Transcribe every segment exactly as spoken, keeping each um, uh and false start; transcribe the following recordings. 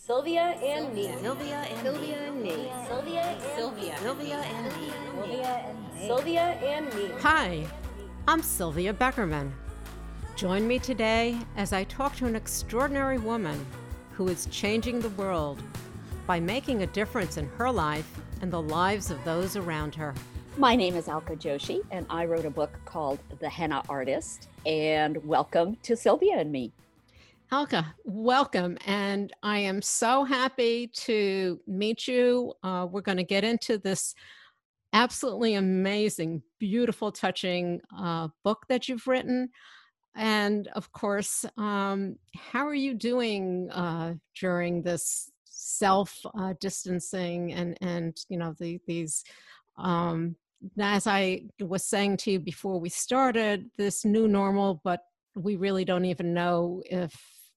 Sylvia and me. Sylvia and Sylvia and me. Sylvia and Sylvia. Sylvia and me. Sylvia and me. Sylvia and me. Hi, I'm Sylvia Beckerman. Join me today as I talk to an extraordinary woman who is changing the world by making a difference in her life and the lives of those around her. My name is Alka Joshi, and I wrote a book called The Henna Artist. And welcome to Sylvia and me. Alka, welcome. And I am so happy to meet you. Uh, we're going to get into this absolutely amazing, beautiful, touching uh, book that you've written. And of course, um, how are you doing uh, during this self uh, distancing and, and, you know, the, these, um, as I was saying to you before we started, this new normal, but we really don't even know if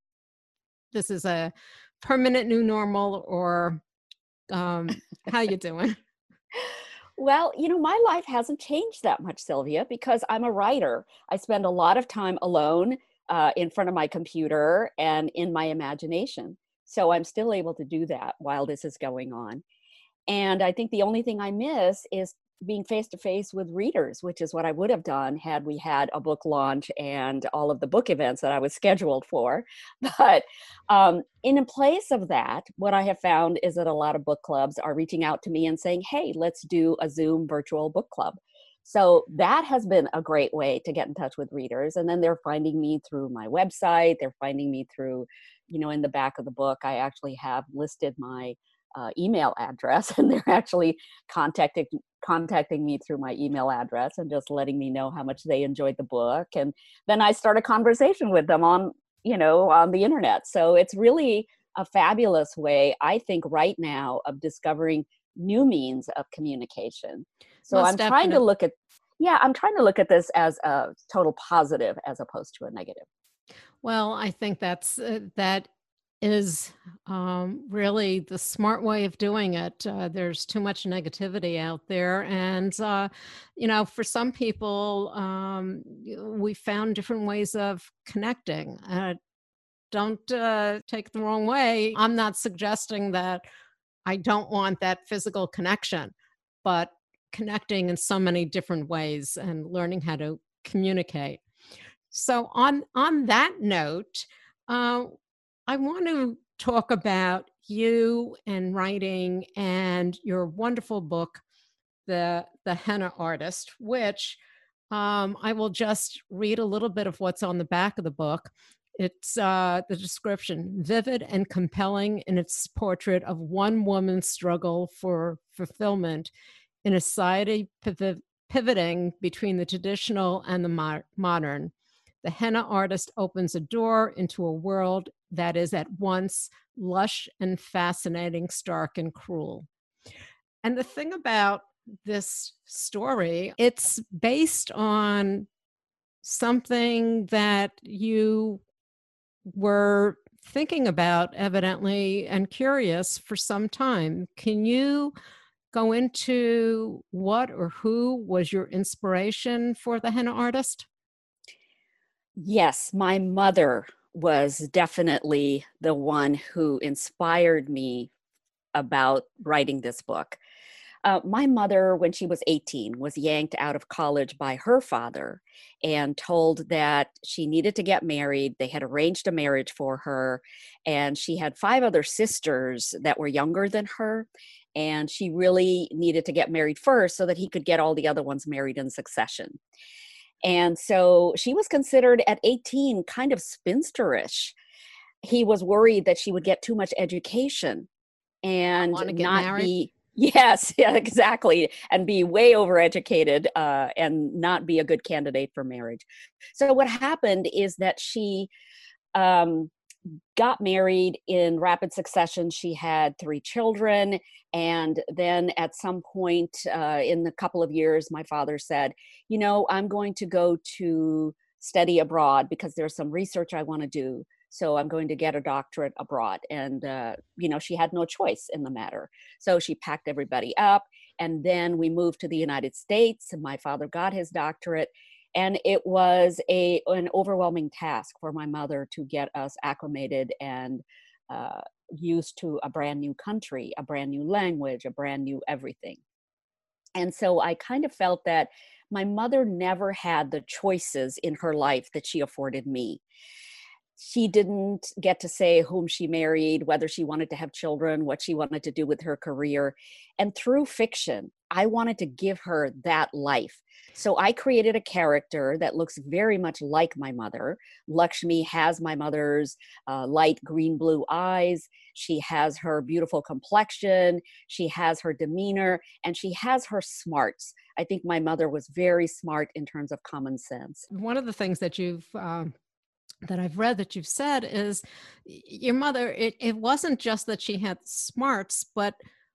this is a permanent new normal or um, how you doing? Well, you know, my life hasn't changed that much, Sylvia, because I'm a writer. I spend a lot of time alone uh, in front of my computer and in my imagination. So I'm still able to do that while this is going on. And I think the only thing I miss is being face to face with readers, which is what I would have done had we had a book launch and all of the book events that I was scheduled for. But um, in place of that, what I have found is that a lot of book clubs are reaching out to me and saying, hey, let's do a Zoom virtual book club. So that has been a great way to get in touch with readers. And then they're finding me through my website. They're finding me through, you know, in the back of the book, I actually have listed my Uh, email address, and they're actually contacting contacting me through my email address and just letting me know how much they enjoyed the book. And then I start a conversation with them on, you know, on the internet. So it's really a fabulous way, I think, right now of discovering new means of communication. So Most I'm trying to definite. look at, yeah, I'm trying to look at this as a total positive as opposed to a negative. Well, I think that's uh, that is um, really the smart way of doing it. Uh, there's too much negativity out there, and uh, you know, for some people, um, y- we found different ways of connecting. Uh, don't uh, take it the wrong way. I'm not suggesting that I don't want that physical connection, but connecting in so many different ways and learning how to communicate. So on on that note, uh, I want to talk about you and writing and your wonderful book, the the Henna Artist, which um, I will just read a little bit of what's on the back of the book. It's uh, the description, vivid and compelling in its portrait of one woman's struggle for fulfillment in a society piv- pivoting between the traditional and the mo- modern. The henna artist opens a door into a world that is at once lush and fascinating, stark and cruel. And the thing about this story, it's based on something that you were thinking about, evidently, and curious for some time. Can you go into what or who was your inspiration for the henna artist? Yes, my mother was definitely the one who inspired me about writing this book. Uh, my mother, when she was eighteen, was yanked out of college by her father and told that she needed to get married. They had arranged a marriage for her, and she had five other sisters that were younger than her. And she really needed to get married first so that he could get all the other ones married in succession. And so she was considered at eighteen kind of spinsterish. He was worried that she would get too much education Not and want to get not married? be, yes, yeah, exactly, and be way overeducated uh, and not be a good candidate for marriage. So what happened is that she um, got married in rapid succession. She had three children. And then at some point uh, in the couple of years, my father said, you know, I'm going to go to study abroad because there's some research I want to do. So I'm going to get a doctorate abroad. And, uh, you know, she had no choice in the matter. So she packed everybody up. And then we moved to the United States, and my father got his doctorate. And it was a an overwhelming task for my mother to get us acclimated and uh, used to a brand new country, a brand new language, a brand new everything. And so I kind of felt that my mother never had the choices in her life that she afforded me. She didn't get to say whom she married, whether she wanted to have children, what she wanted to do with her career. And through fiction, I wanted to give her that life. So I created a character that looks very much like my mother. Lakshmi has my mother's uh, light green blue eyes. She has her beautiful complexion. She has her demeanor, and she has her smarts. I think my mother was very smart in terms of common sense. One of the things that you've um, that I've read that you've said is y- your mother, it, it wasn't just that she had smarts, but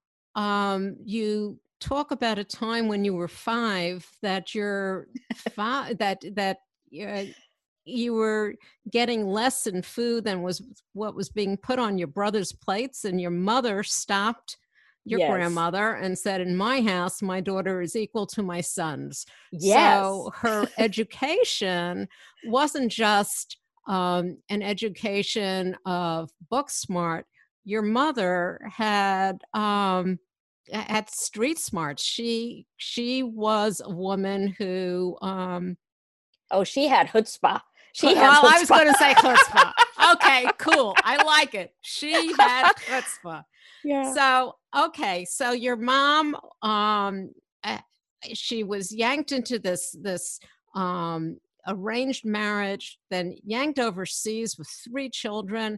um, you talk about a time when you were five that your fa- that that uh, you were getting less in food than was what was being put on your brother's plates, and your mother stopped your Yes. grandmother and said, "In my house, my daughter is equal to my son's." Yes. So her education wasn't just um, an education of book smart. Your mother had um, had street smarts. She she was a woman who. Um, Oh, she had chutzpah. Chu- She had well, I was chutzpah. going to say chutzpah. Okay, cool. I like it. She had chutzpah. Yeah. So, okay, so your mom, um, uh, she was yanked into this this um, arranged marriage, then yanked overseas with three children.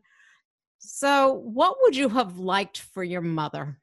So, what would you have liked for your mother?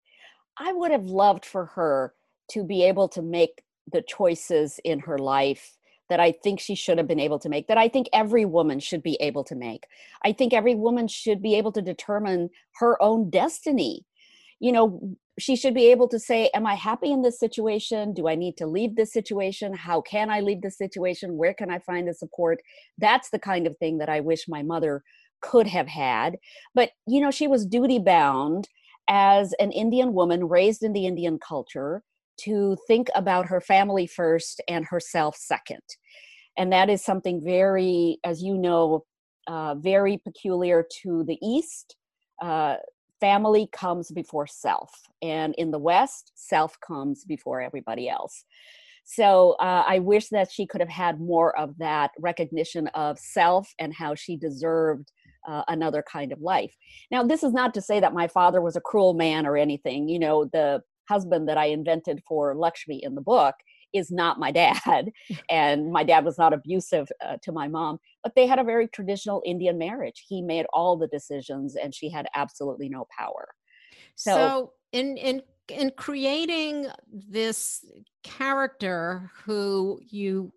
I would have loved for her to be able to make the choices in her life that I think she should have been able to make, that I think every woman should be able to make. I think every woman should be able to determine her own destiny. You know, she should be able to say, am I happy in this situation? Do I need to leave this situation? How can I leave this situation? Where can I find the support? That's the kind of thing that I wish my mother could have had. But, you know, she was duty bound as an Indian woman raised in the Indian culture to think about her family first and herself second. And that is something very, as you know, uh, very peculiar to the East. Uh, family comes before self. And in the West, self comes before everybody else. So uh, I wish that she could have had more of that recognition of self and how she deserved uh, another kind of life. Now, this is not to say that my father was a cruel man or anything. You know, the husband that I invented for Lakshmi in the book is not my dad. And my dad was not abusive uh, to my mom, but they had a very traditional Indian marriage. He made all the decisions and she had absolutely no power. So, So, in in in creating this character who you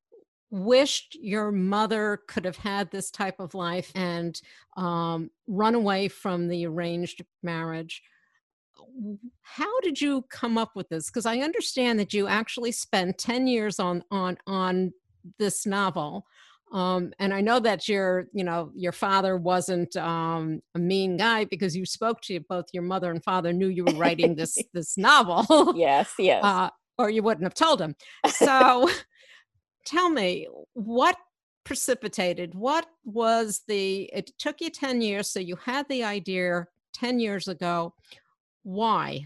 wished your mother could have had this type of life and um, run away from the arranged marriage, w- how did you come up with this? Because I understand that you actually spent ten years on on on this novel. Um, and I know that your, you know, your father wasn't um, a mean guy because you spoke to both your mother and father knew you were writing this this novel, yes, yes. uh, or you wouldn't have told him. So tell me, what precipitated, what was the, it took you ten years, so you had the idea ten years ago. Why?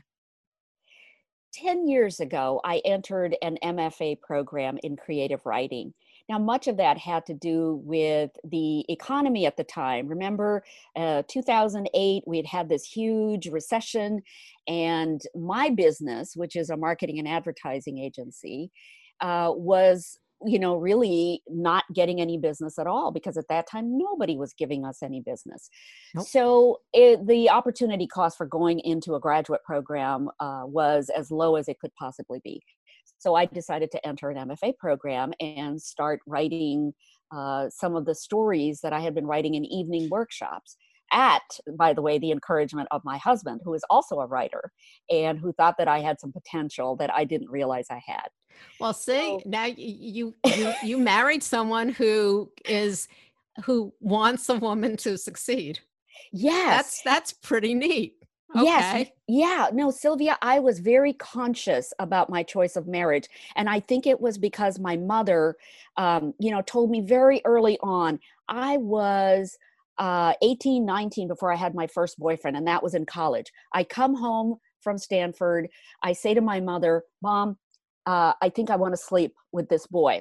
ten years ago, I entered an M F A program in creative writing. Now, much of that had to do with the economy at the time. Remember, uh, two thousand eight, we had had this huge recession, and my business, which is a marketing and advertising agency, uh, was you know really not getting any business at all because at that time nobody was giving us any business. Nope. So it, the opportunity cost for going into a graduate program uh, was as low as it could possibly be. So I decided to enter an M F A program and start writing uh, some of the stories that I had been writing in evening workshops at, by the way, the encouragement of my husband, who is also a writer and who thought that I had some potential that I didn't realize I had. Well, see, So now y- you you you married someone who is who wants a woman to succeed. yes, That's that's pretty neat. yes, y- Okay. yeah. No, Sylvia, I was very conscious about my choice of marriage. And I think it was because my mother, um, you know, told me very early on, I was uh, eighteen, nineteen before I had my first boyfriend, and that was in college. I come home from Stanford. I say to my mother, Mom, uh, I think I want to sleep with this boy.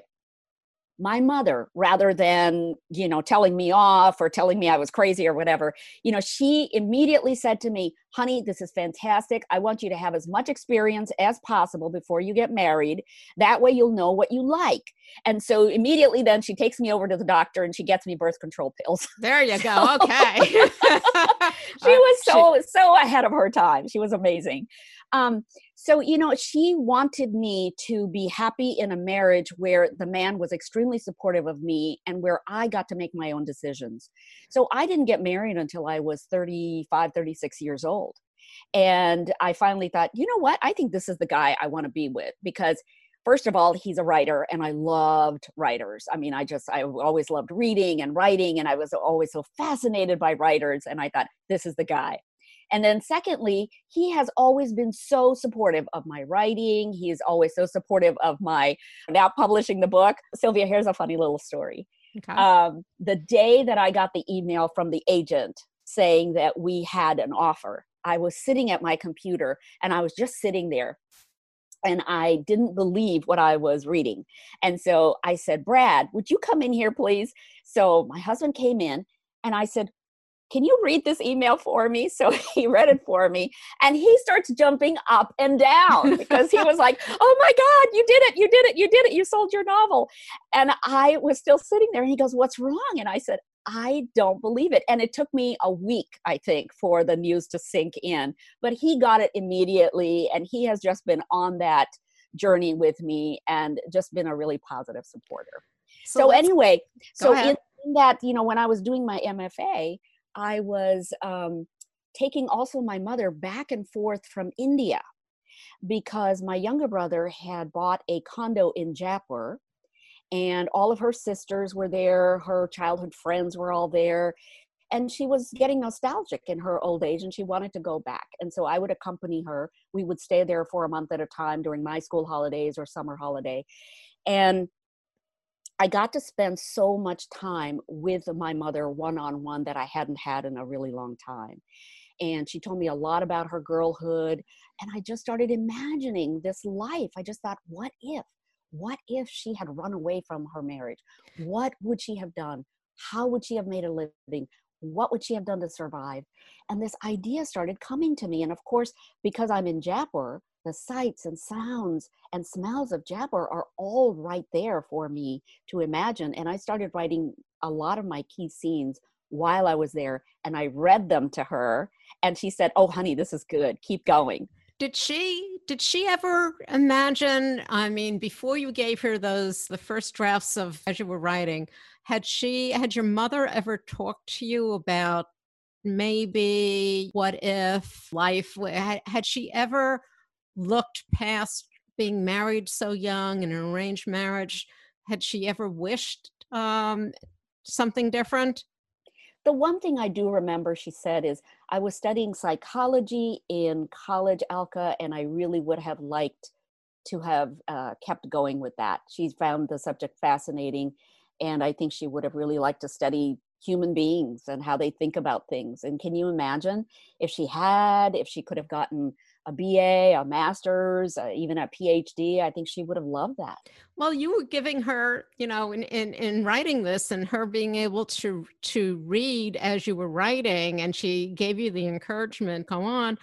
My mother, rather than, you know, telling me off or telling me I was crazy or whatever, you know, she immediately said to me, honey, this is fantastic. I want you to have as much experience as possible before you get married. That way you'll know what you like. And so immediately then she takes me over to the doctor and she gets me birth control pills. There you go. Okay. She was so, so ahead of her time. She was amazing. Um, so, you know, she wanted me to be happy in a marriage where the man was extremely supportive of me and where I got to make my own decisions. So I didn't get married until I was thirty-five, thirty-six years old. And I finally thought, you know what? I think this is the guy I want to be with because first of all, he's a writer and I loved writers. I mean, I just, I always loved reading and writing and I was always so fascinated by writers. And I thought, this is the guy. And then secondly, he has always been so supportive of my writing. He is always so supportive of my now publishing the book. Sylvia, here's a funny little story. Okay. Um, the day that I got the email from the agent saying that we had an offer, I was sitting at my computer and I was just sitting there and I didn't believe what I was reading. And so I said, Brad, would you come in here, please? So my husband came in and I said, can you read this email for me? So he read it for me and he starts jumping up and down because he was like, oh my God, you did it. You did it. You did it. You sold your novel. And I was still sitting there and he goes, what's wrong? And I said, I don't believe it. And it took me a week, I think, for the news to sink in, but he got it immediately. And he has just been on that journey with me and just been a really positive supporter. So, so anyway, so in, in that, you know, when I was doing my M F A, I was um, taking also my mother back and forth from India because my younger brother had bought a condo in Jaipur and all of her sisters were there. Her childhood friends were all there. And she was getting nostalgic in her old age and she wanted to go back. And so I would accompany her. We would stay there for a month at a time during my school holidays or summer holiday. And I got to spend so much time with my mother one-on-one that I hadn't had in a really long time. And she told me a lot about her girlhood. And I just started imagining this life. I just thought, what if? What if she had run away from her marriage? What would she have done? How would she have made a living? What would she have done to survive? And this idea started coming to me. And of course, because I'm in Jaipur, the sights and sounds and smells of Jaipur are all right there for me to imagine. And I started writing a lot of my key scenes while I was there. And I read them to her. And she said, oh, honey, this is good. Keep going. Did she, did she ever imagine, I mean, before you gave her those, the first drafts of, as you were writing, had she, had your mother ever talked to you about maybe what if life, had, had she ever looked past being married so young in an arranged marriage? Had she ever wished um, something different? The one thing I do remember she said is, I was studying psychology in college, Alka, and I really would have liked to have uh, kept going with that. She found the subject fascinating, and I think she would have really liked to study human beings and how they think about things. And can you imagine if she had, if she could have gotten a B A, a master's, uh, even a P H D, I think she would have loved that. Well, you were giving her, you know, in, in, in writing this and her being able to, to read as you were writing, and she gave you the encouragement, go on.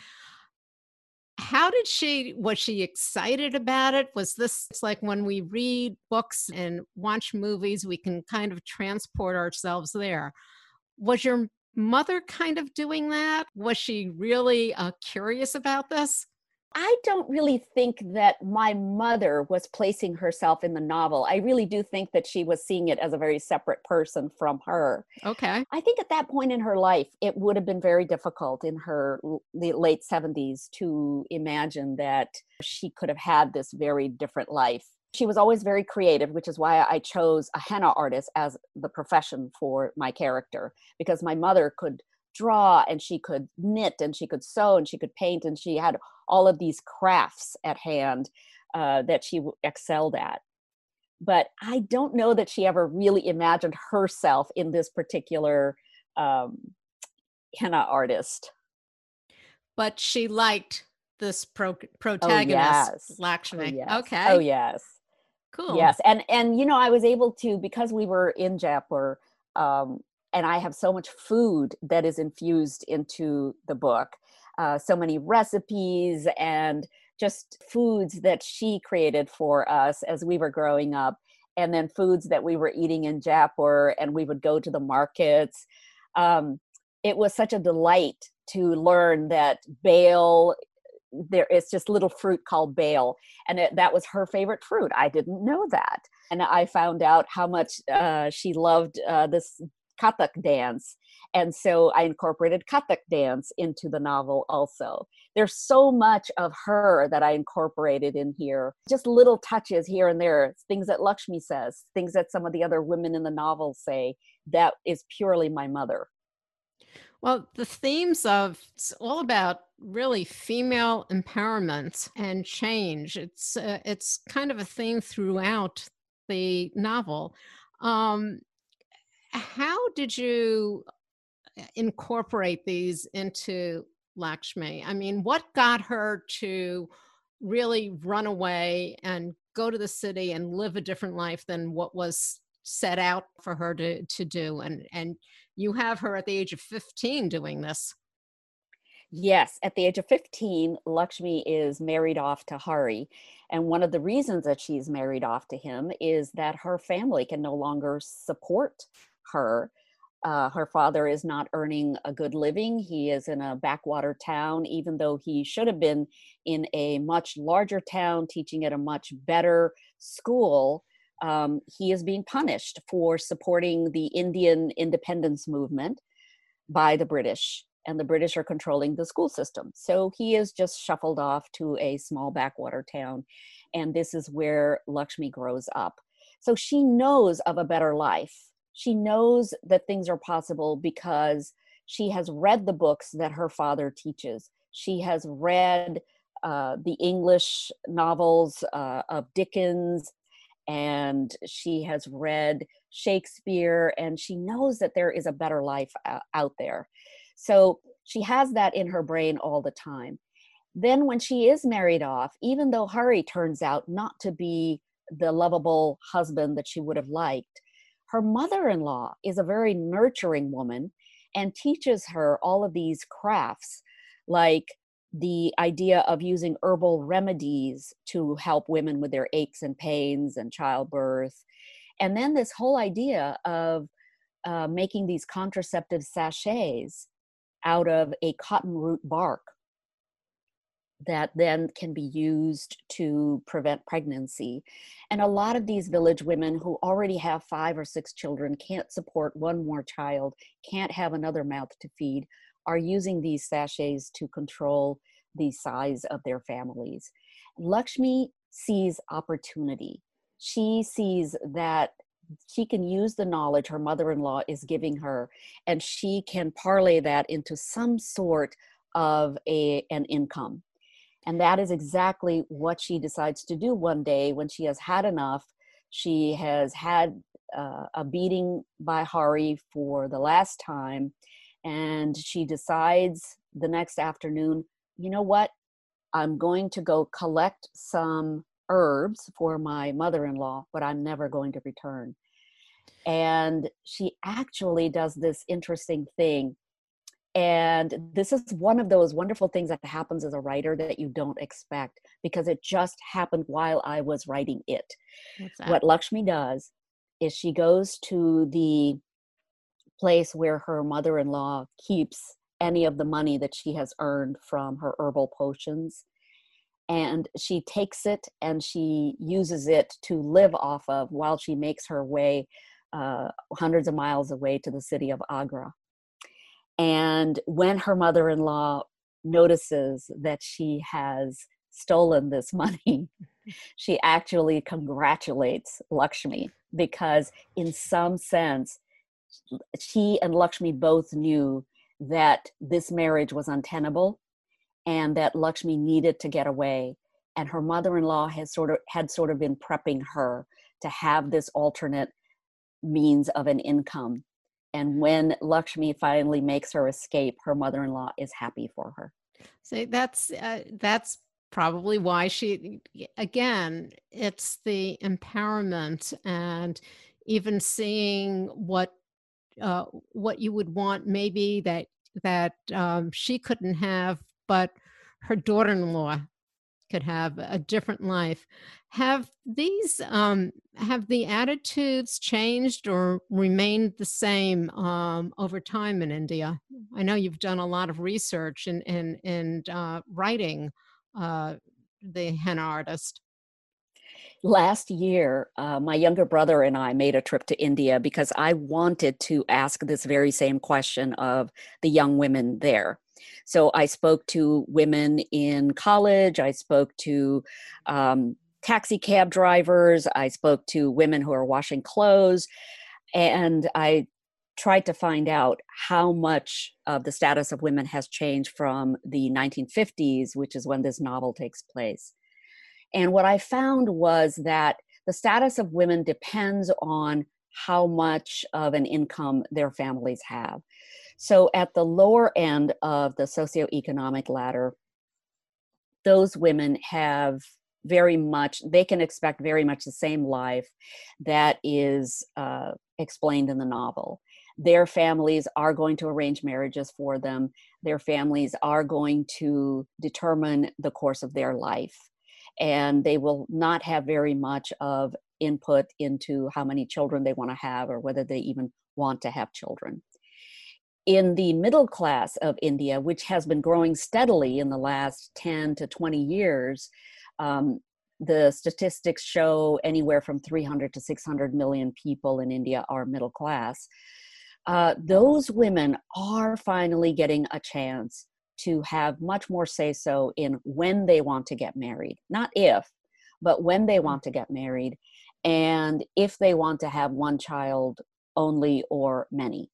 How did she, was she excited about it? Was this, it's like when we read books and watch movies, we can kind of transport ourselves there. Was your mother kind of doing that? Was she really uh, curious about this? I don't really think that my mother was placing herself in the novel. I really do think that she was seeing it as a very separate person from her. Okay. I think at that point in her life, it would have been very difficult in her l- late seventies to imagine that she could have had this very different life. She was always very creative, which is why I chose a henna artist as the profession for my character, because my mother could draw and she could knit and she could sew and she could paint and she had all of these crafts at hand uh, that she excelled at. But I don't know that she ever really imagined herself in this particular um, henna artist. But she liked this pro- Oh protagonist, yes. Oh Lakshmi. yes. Oh Okay, yes. cool. Yes. And and you know, I was able to, because we were in Jaipur, um, and I have so much food that is infused into the book, uh, so many recipes and just foods that she created for us as we were growing up, and then foods that we were eating in Jaipur, and we would go to the markets. Um, it was such a delight to learn that Bale, there is just little fruit called bale, and it, that was her favorite fruit. I didn't know that, and I found out how much uh, she loved uh, this Kathak dance, and so I incorporated Kathak dance into the novel also. There's so much of her that I incorporated in here, just little touches here and there, things that Lakshmi says, things that some of the other women in the novel say, that is purely my mother. Well, the themes of it's all about really female empowerment and change. It's uh, it's kind of a theme throughout the novel. Um, how did you uh, incorporate these into Lakshmi? I mean, what got her to really run away and go to the city and live a different life than what was set out for her to to do? And and you have her at the age of fifteen doing this. Yes, at the age of fifteen, Lakshmi is married off to Hari. And one of the reasons that she's married off to him is that her family can no longer support her. Uh, her father is not earning a good living. He is in a backwater town, even though he should have been in a much larger town teaching at a much better school. Um, he is being punished for supporting the Indian independence movement by the British, and the British are controlling the school system. So he is just shuffled off to a small backwater town, and this is where Lakshmi grows up. So she knows of a better life. She knows that things are possible because she has read the books that her father teaches. She has read uh, the English novels uh, of Dickens, and she has read Shakespeare, and she knows that there is a better life uh, out there. So she has that in her brain all the time. Then when she is married off, even though Hari turns out not to be the lovable husband that she would have liked, her mother-in-law is a very nurturing woman and teaches her all of these crafts, like the idea of using herbal remedies to help women with their aches and pains and childbirth. And then this whole idea of uh, making these contraceptive sachets out of a cotton root bark that then can be used to prevent pregnancy. And a lot of these village women who already have five or six children, can't support one more child, can't have another mouth to feed, are using these sachets to control the size of their families. Lakshmi sees opportunity. She sees that she can use the knowledge her mother-in-law is giving her, and she can parlay that into some sort of a, an income. And that is exactly what she decides to do one day when she has had enough. She has had uh, a beating by Hari for the last time, and she decides the next afternoon, you know what? I'm going to go collect some herbs for my mother-in-law, but I'm never going to return. And she actually does this interesting thing. And this is one of those wonderful things that happens as a writer that you don't expect, because it just happened while I was writing it. What's that? What Lakshmi does is she goes to the place where her mother-in-law keeps any of the money that she has earned from her herbal potions. And she takes it and she uses it to live off of while she makes her way uh, hundreds of miles away to the city of Agra. And when her mother-in-law notices that she has stolen this money, she actually congratulates Lakshmi, because in some sense, she and Lakshmi both knew that this marriage was untenable and that Lakshmi needed to get away. And her mother-in-law has sort of had sort of been prepping her to have this alternate means of an income. And when Lakshmi finally makes her escape, her mother-in-law is happy for her. See, that's uh, that's probably why she, again, it's the empowerment and even seeing what uh, what you would want maybe that that um, she couldn't have, but her daughter-in-law could have a different life. Have these um, have the attitudes changed or remained the same um, over time in India? I know you've done a lot of research in in, in uh, writing uh, the henna artist. Last year, uh, my younger brother and I made a trip to India because I wanted to ask this very same question of the young women there. So I spoke to women in college, I spoke to um, taxi cab drivers, I spoke to women who are washing clothes, and I tried to find out how much of the status of women has changed from the nineteen fifties, which is when this novel takes place. And what I found was that the status of women depends on how much of an income their families have. So at the lower end of the socioeconomic ladder, those women have very much, they can expect very much the same life that is uh, explained in the novel. Their families are going to arrange marriages for them. Their families are going to determine the course of their life. And they will not have very much of input into how many children they want to have or whether they even want to have children. In the middle class of India, which has been growing steadily in the last ten to twenty years, um, the statistics show anywhere from three hundred to six hundred million people in India are middle class. Uh, those women are finally getting a chance to have much more say-so in when they want to get married. Not if, but when they want to get married, and if they want to have one child only or many.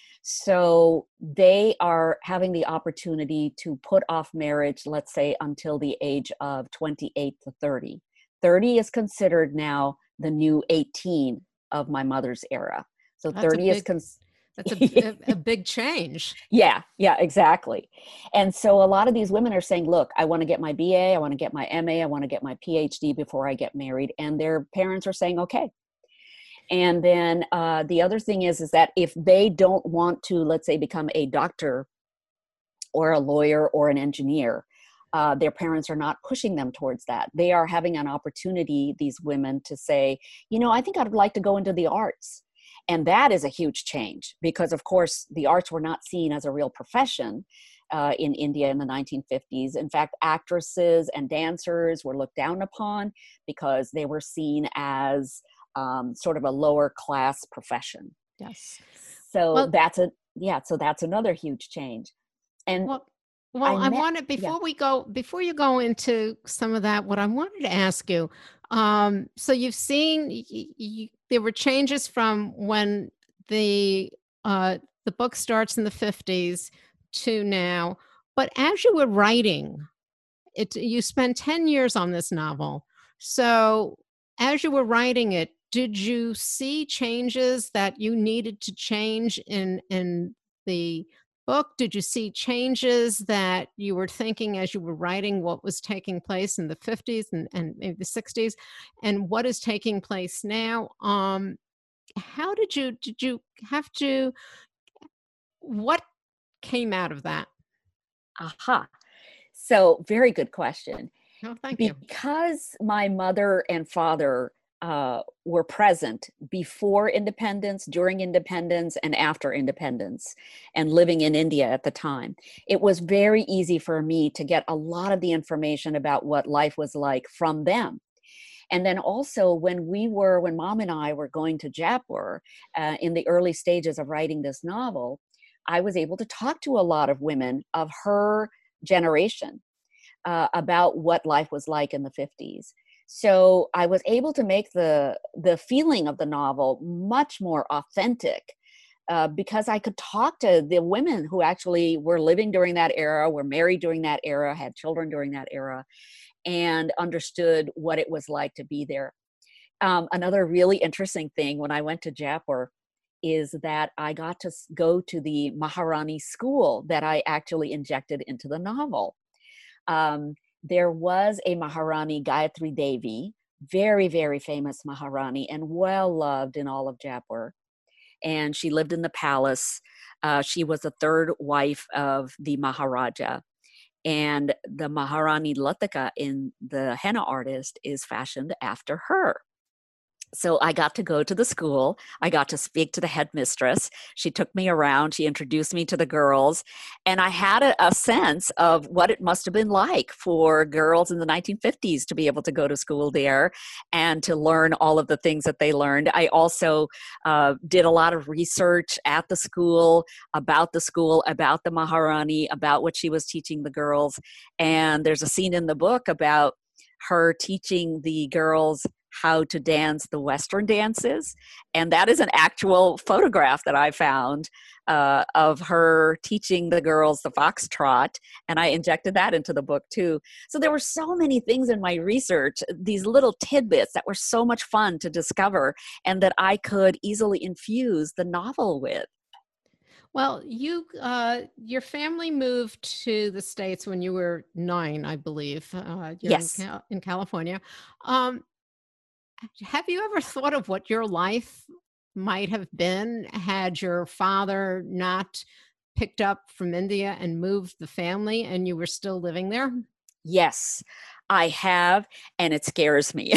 So they are having the opportunity to put off marriage, let's say, until the age of twenty-eight to thirty. thirty is considered now the new eighteen of my mother's era. So That's a thirty is big considered. that's a, a, a big change. Yeah, yeah, exactly. And so a lot of these women are saying, look, I want to get my B A, I want to get my M A, I want to get my P H D before I get married. And their parents are saying, okay. And then uh, the other thing is, is that if they don't want to, let's say, become a doctor or a lawyer or an engineer, uh, their parents are not pushing them towards that. They are having an opportunity, these women, to say, you know, I think I'd like to go into the arts. And that is a huge change because, of course, the arts were not seen as a real profession uh, in India in the nineteen fifties. In fact, actresses and dancers were looked down upon because they were seen as um, sort of a lower class profession. Yes. So Well, that's a, yeah, so that's another huge change. And well, well, I I met, wanted yeah. before we go before you go into some of that, what I wanted to ask you. Um, so you've seen y- y- y- there were changes from when the uh, the book starts in the fifties to now, but as you were writing it, you spent ten years on this novel. So as you were writing it, did you see changes that you needed to change in in the book? Did you see changes that you were thinking as you were writing what was taking place in the fifties and, and maybe the sixties and what is taking place now? Um, how did you did you have to what came out of that? Aha. So very good question. Oh, thank you. Because my mother and father uh, were present before independence, during independence, and after independence, and living in India at the time, it was very easy for me to get a lot of the information about what life was like from them. And then also when we were, when mom and I were going to Jaipur uh, in the early stages of writing this novel, I was able to talk to a lot of women of her generation uh, about what life was like in the fifties. So I was able to make the, the feeling of the novel much more authentic uh, because I could talk to the women who actually were living during that era, were married during that era, had children during that era, and understood what it was like to be there. Um, another really interesting thing, when I went to Jaipur, is that I got to s- go to the Maharani school that I actually injected into the novel. Um, there was a Maharani, Gayatri Devi, very, very famous Maharani and well loved in all of Jaipur. And she lived in the palace. Uh, she was the third wife of the Maharaja. And the Maharani Latika in the henna artist is fashioned after her. So I got to go to the school. I got to speak to the headmistress. She took me around. She introduced me to the girls. And I had a, a sense of what it must have been like for girls in the nineteen fifties to be able to go to school there and to learn all of the things that they learned. I also uh, did a lot of research at the school, about the school, about the Maharani, about what she was teaching the girls. And there's a scene in the book about her teaching the girls how to dance the Western dances. And that is an actual photograph that I found uh, of her teaching the girls the foxtrot. And I injected that into the book too. So there were so many things in my research, these little tidbits that were so much fun to discover and that I could easily infuse the novel with. Well, you, uh, your family moved to the States when you were nine, I believe. Uh, you're in, Yes. Cal- in California. Um, Have you ever thought of what your life might have been had your father not picked up from India and moved the family and you were still living there? Yes, I have, and it scares me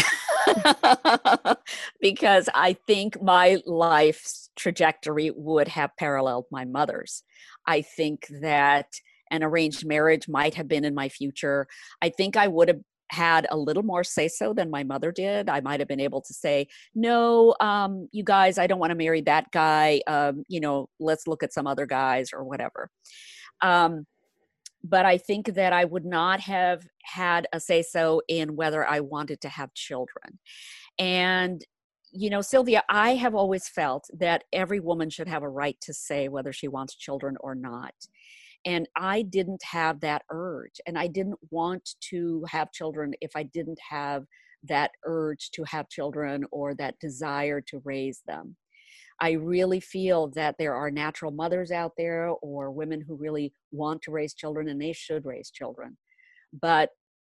because I think my life's trajectory would have paralleled my mother's. I think that an arranged marriage might have been in my future. I think I would have had a little more say so than my mother did. I might have been able to say, no, um, you guys, I don't want to marry that guy. Um, you know, let's look at some other guys or whatever. Um, but I think that I would not have had a say so in whether I wanted to have children. And, you know, Sylvia, I have always felt that every woman should have a right to say whether she wants children or not. And I didn't have that urge. And I didn't want to have children if I didn't have that urge to have children or that desire to raise them. I really feel that there are natural mothers out there or women who really want to raise children and they should raise children. But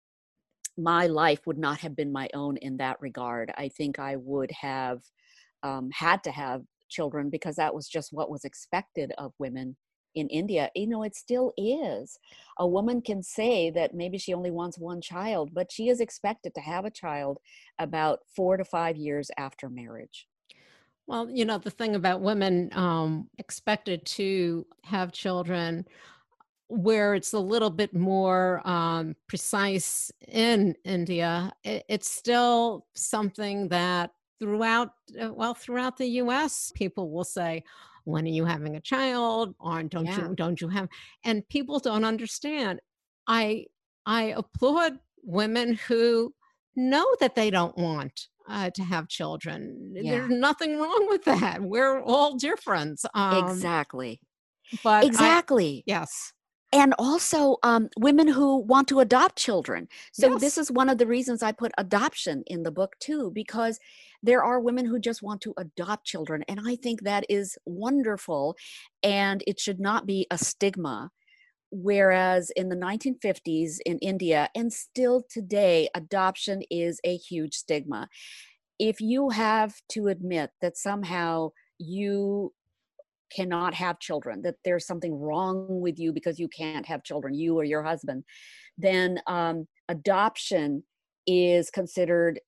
my life would not have been my own in that regard. I think I would have um, had to have children because that was just what was expected of women in India. You know, it still is. A woman can say that maybe she only wants one child, but she is expected to have a child about four to five years after marriage. Well, you know, the thing about women um, expected to have children, where it's a little bit more um, precise in India, it, it's still something that throughout, uh, well, throughout the U S, people will say, "When are you having a child?" Or "Don't Yeah. you, don't you have?" And people don't understand. I, I applaud women who know that they don't want uh, to have children. Yeah, There's nothing wrong with that. We're all different. Um, exactly. but I, Exactly. yes. And also um, women who want to adopt children. So this Yes. is one of the reasons I put adoption in the book too, because there are women who just want to adopt children. And I think that is wonderful. And it should not be a stigma. Whereas in the nineteen fifties in India, and still today, adoption is a huge stigma. If you have to admit that somehow you cannot have children, that there's something wrong with you because you can't have children, you or your husband, then um, adoption is considered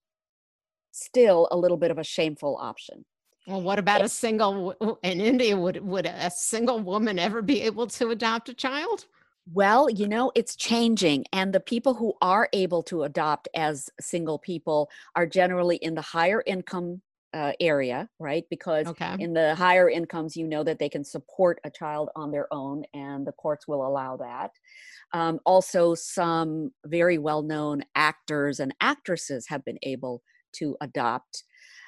still a little bit of a shameful option. Well, what about Eh, a single w- in India? Would would a single woman ever be able to adopt a child? Well, you know, it's changing. And the people who are able to adopt as single people are generally in the higher income uh, area, right? Because Okay. in the higher incomes, you know that they can support a child on their own, and the courts will allow that. Um, also, some very well known actors and actresses have been able to adopt.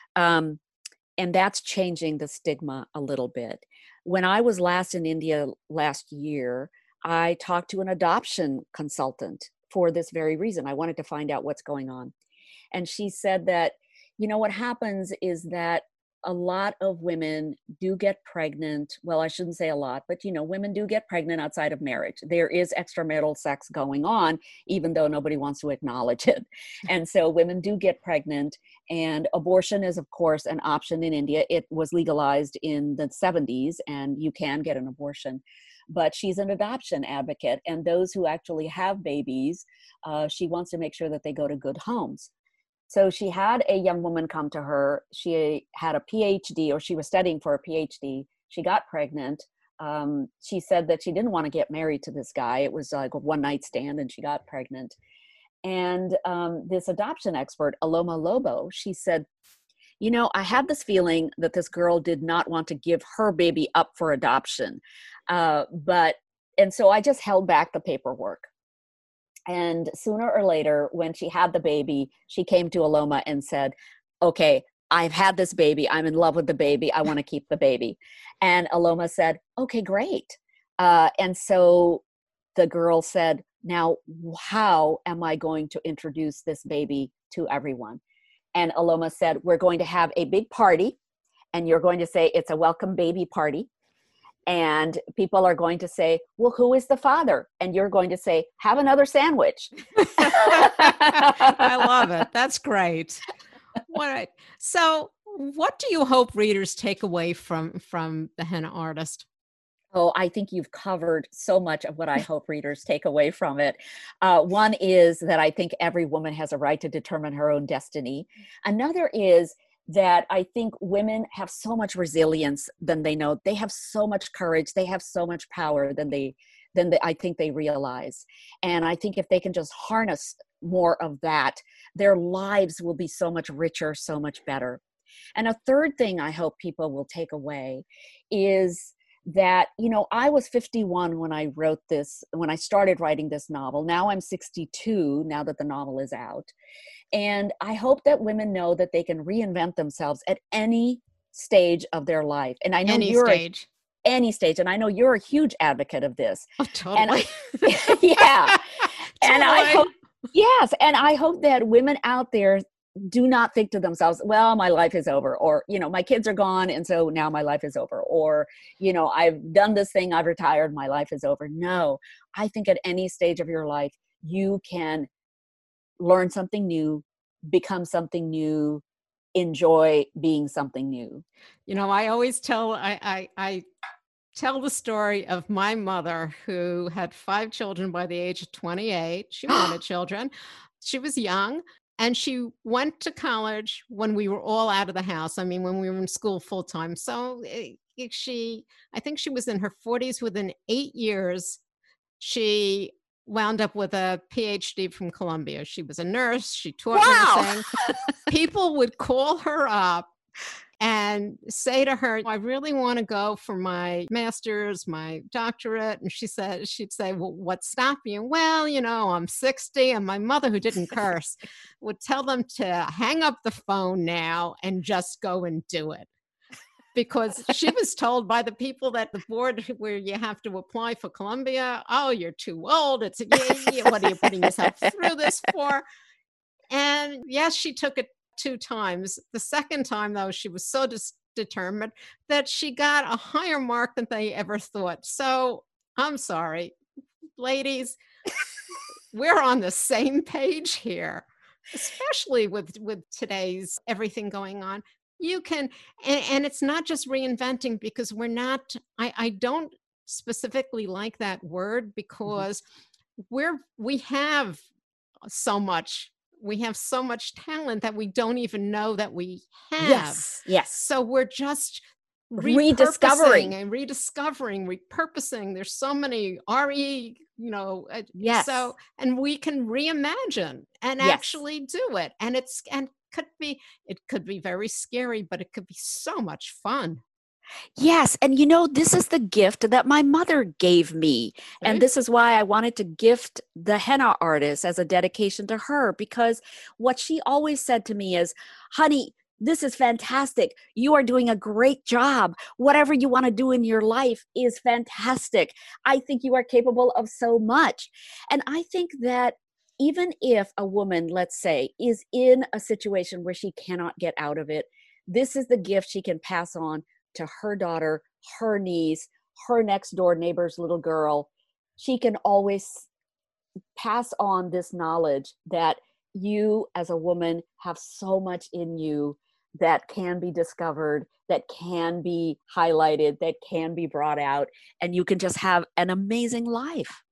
Um, and that's changing the stigma a little bit. When I was last in India last year, I talked to an adoption consultant for this very reason. I wanted to find out what's going on. And she said that, you know, what happens is that a lot of women do get pregnant. Well, I shouldn't say a lot, but you know, women do get pregnant outside of marriage. There is extramarital sex going on, even though nobody wants to acknowledge it. And so women do get pregnant, and abortion is, of course, an option in India. It was legalized in the seventies, and you can get an abortion. But she's an adoption advocate, and those who actually have babies, uh, she wants to make sure that they go to good homes. So she had a young woman come to her. She had a PhD, or she was studying for a PhD. She got pregnant. Um, she said that she didn't want to get married to this guy. It was like a one night stand, and she got pregnant. And um, this adoption expert, Aloma Lobo, she said, you know, I had this feeling that this girl did not want to give her baby up for adoption. Uh, but, and so I just held back the paperwork. And sooner or later, when she had the baby, she came to Aloma and said, okay, I've had this baby. I'm in love with the baby. I want to keep the baby. And Aloma said, okay, great. Uh, and so the girl said, now, how am I going to introduce this baby to everyone? And Aloma said, we're going to have a big party, and you're going to say it's a welcome baby party. And people are going to say, well, who is the father? And you're going to say, have another sandwich. I love it. That's great. All right. So what do you hope readers take away from, from The Henna Artist? Oh, I think you've covered so much of what I hope readers take away from it. Uh, one is that I think every woman has a right to determine her own destiny. Another is that I think women have so much resilience than they know. They have so much courage. They have so much power than they, than they, I think they realize. And I think if they can just harness more of that, their lives will be so much richer, so much better. And a third thing I hope people will take away is that, you know, I was fifty-one when I wrote this, when I started writing this novel. Now I'm sixty-two, now that the novel is out. And I hope that women know that they can reinvent themselves at any stage of their life. And I know Any you're stage. A, any stage. And I know you're a huge advocate of this. Oh, totally. And I, yeah. And I hope, yes. And I hope that women out there do not think to themselves, well, my life is over, or, you know, my kids are gone, and so now my life is over, or, you know, I've done this thing, I've retired, my life is over. No, I think at any stage of your life, you can learn something new, become something new, enjoy being something new. You know, I always tell, I, I, I tell the story of my mother, who had five children by the age of twenty-eight. She wanted children. She was young. And she went to college when we were all out of the house. I mean, when we were in school full time. So it, she, I think she was in her forties. Within eight years, she wound up with a PhD from Columbia. She was a nurse. She taught Wow. nursing. People would call her up and say to her, I really want to go for my master's, my doctorate. And she said, she'd say, well, what's stopping you? Well, you know, I'm sixty. And my mother, who didn't curse, would tell them to hang up the phone now and just go and do it. Because she was told by the people at the board where you have to apply for Columbia, oh, you're too old. It's yeah, yeah, what are you putting yourself through this for? And yes, she took it two times. The second time, though, she was so dis- determined that she got a higher mark than they ever thought. So I'm sorry, ladies, we're on the same page here, especially with, with today's everything going on. You can, and, and it's not just reinventing, because we're not, I, I don't specifically like that word, because mm-hmm. we're, we have so much We have so much talent that we don't even know that we have. Yes, yes. So we're just rediscovering and rediscovering, repurposing. There's so many R E, you know. Yes. So, and we can reimagine and yes. actually do it. And it's, and could be, it could be very scary, but it could be so much fun. Yes. And you know, this is the gift that my mother gave me. Right. And this is why I wanted to gift The Henna Artist as a dedication to her, because what she always said to me is, honey, this is fantastic. You are doing a great job. Whatever you want to do in your life is fantastic. I think you are capable of so much. And I think that even if a woman, let's say, is in a situation where she cannot get out of it, this is the gift she can pass on to her daughter, her niece, her next door neighbor's little girl. She can always pass on this knowledge that you as a woman have so much in you that can be discovered, that can be highlighted, that can be brought out, and you can just have an amazing life.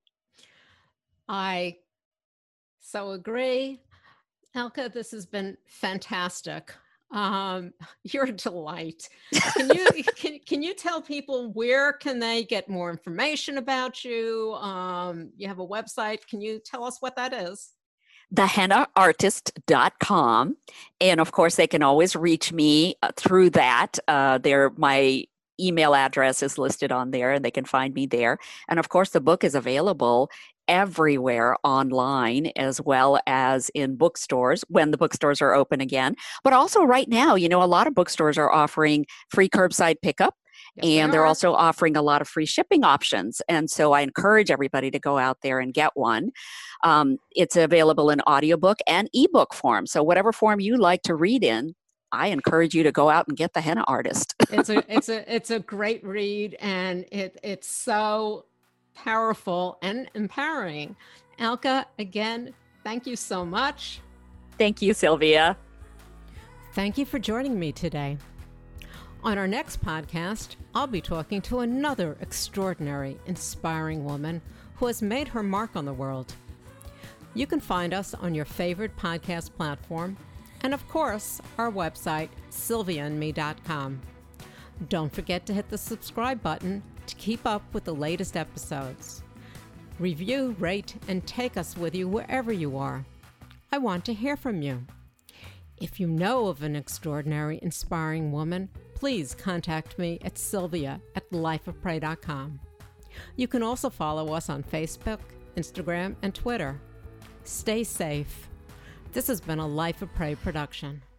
I so agree. Elke, this has been fantastic. Um, you're a delight. Can you can, can you tell people where can they get more information about you? Um, you have a website. Can you tell us what that is? the henna artist dot com. And of course, they can always reach me uh, through that. Uh, there, my email address is listed on there, and they can find me there. And of course, the book is available everywhere online, as well as in bookstores when the bookstores are open again. But also right now, you know, a lot of bookstores are offering free curbside pickup. Yes, and they they're are. also offering a lot of free shipping options. And so I encourage everybody to go out there and get one. Um, it's available in audiobook and ebook form. So whatever form you like to read in, I encourage you to go out and get The Henna Artist. it's a it's a it's a great read, and it it's so powerful and empowering. Elke, again, thank you so much. Thank you, Sylvia. Thank you for joining me today. On our next podcast, I'll be talking to another extraordinary, inspiring woman who has made her mark on the world. You can find us on your favorite podcast platform, and of course, our website, sylvia and me dot com. Don't forget to hit the subscribe button to keep up with the latest episodes. Review, rate, and take us with you wherever you are. I want to hear from you. If you know of an extraordinary, inspiring woman, please contact me at sylvia at life of prey dot com. You can also follow us on Facebook, Instagram, and Twitter. Stay safe. This has been a Life of Prey production.